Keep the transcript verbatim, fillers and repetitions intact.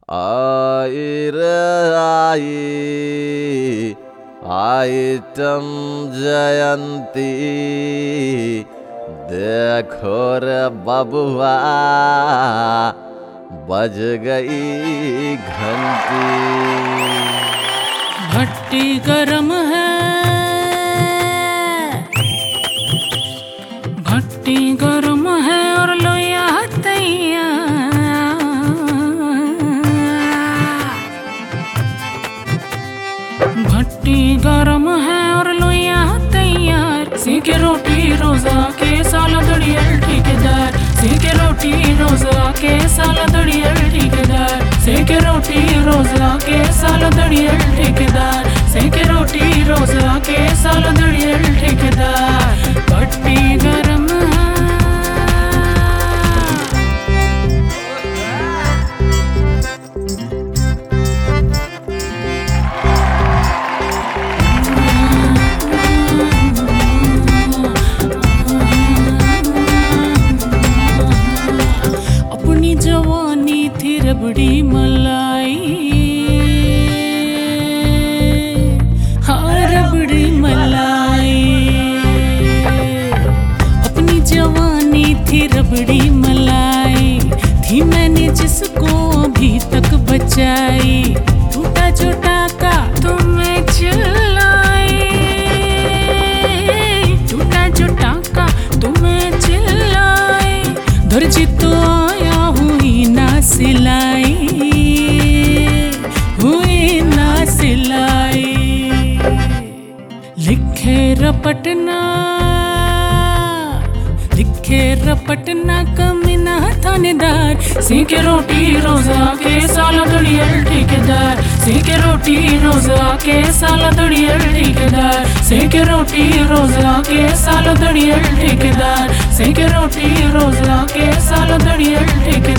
आई रे आई आइटम जयंती देखो रे बबुआ बज गई घंटी। भट्टी गरम है, भट्टी गरम है और लोया तैयार। भट्टी गरम है और लोया तैयार। सेके रोटी रोजा के साला दड़ियल ठेकेदार। सेके रोटी रोजा के साला दड़ियल ठेकेदार। सेके रोटी रोजा के साला दड़ियल ठेकेदार। सेके रोटी रोजा के साला दड़ियल ठेकेदार। भट्टी गरम है। अपनी जवानी थी रबड़ी मलाई, हाँ रबड़ी मलाई। अपनी जवानी थी रबड़ी मलाई, थी मैंने जिसको अभी तक बचाई। टूटा जो टाका तुम्हें चिल्लाई, टूटा जो टाका तुम्हें चिल्लाई। दर्जी तो आया हुई ना सिलाई, हुई ना सिलाई। लिखे रपटना, लिखे रपटना कमीना थानेदार। सेके रोटी रोजा के साला दड़ियल ठेकेदार। सेके रोटी रोजा के साला दड़ियल ठेकेदार। सेके रोटी रोजा के साला दड़ियल ठेकेदार। सेके रोटी रोजा के साला दड़ियल ठेकेदार।